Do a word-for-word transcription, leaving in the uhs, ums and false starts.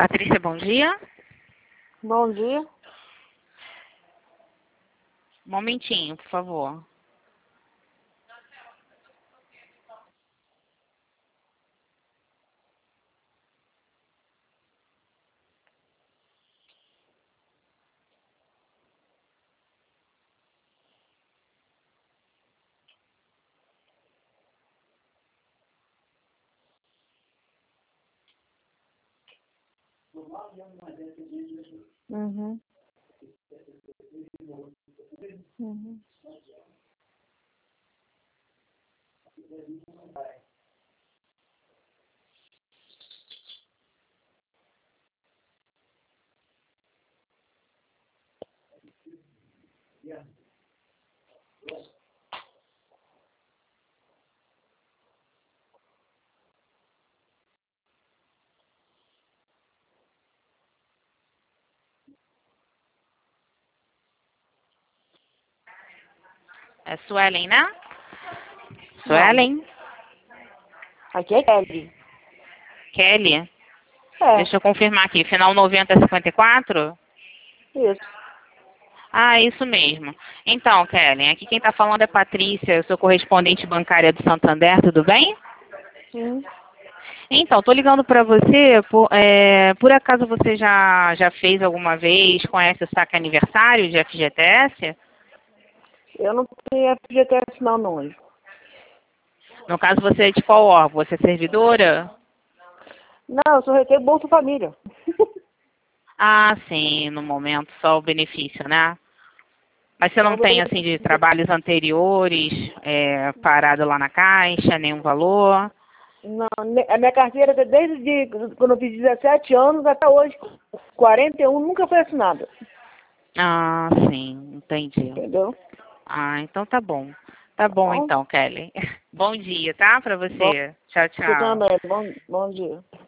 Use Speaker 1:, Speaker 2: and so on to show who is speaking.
Speaker 1: Patrícia, bom dia.
Speaker 2: Bom dia.
Speaker 1: Um momentinho, por favor.
Speaker 2: Uhum. Uhum.
Speaker 1: É Suelen, né?
Speaker 2: Não.
Speaker 1: Suelen?
Speaker 2: Aqui é Kelly.
Speaker 1: Kelly?
Speaker 2: É,
Speaker 1: Deixa eu confirmar aqui. Final noventa cinquenta e quatro?
Speaker 2: isso.
Speaker 1: Ah, isso mesmo. Então, Kelly, aqui quem está falando é Patrícia, eu sou correspondente bancária do Santander, tudo bem?
Speaker 2: Sim.
Speaker 1: Então, estou ligando para você, por, é, por acaso você já, já fez alguma vez, conhece o saque aniversário de F G T S?
Speaker 2: Eu não tenho F G T S não, não.
Speaker 1: No caso, você é de qual órgão? Você é servidora?
Speaker 2: Não, eu só recebo Bolsa Família.
Speaker 1: Ah, sim, no momento só o benefício, né? Mas você
Speaker 2: Só
Speaker 1: não
Speaker 2: o
Speaker 1: tem, assim, de
Speaker 2: benefício.
Speaker 1: trabalhos anteriores, é, parado lá na caixa, nenhum valor?
Speaker 2: Não, ne- a minha carteira tá desde de, quando eu fiz dezessete anos até hoje, quarenta e um, nunca foi assinada.
Speaker 1: Ah, sim, entendi.
Speaker 2: Entendeu?
Speaker 1: Ah, então tá bom. Tá
Speaker 2: Tá
Speaker 1: bom
Speaker 2: bom?
Speaker 1: então, Kelly. Bom dia, tá? Pra
Speaker 2: Bom,
Speaker 1: você. Tchau,
Speaker 2: você
Speaker 1: tchau.
Speaker 2: também. Bom, bom dia.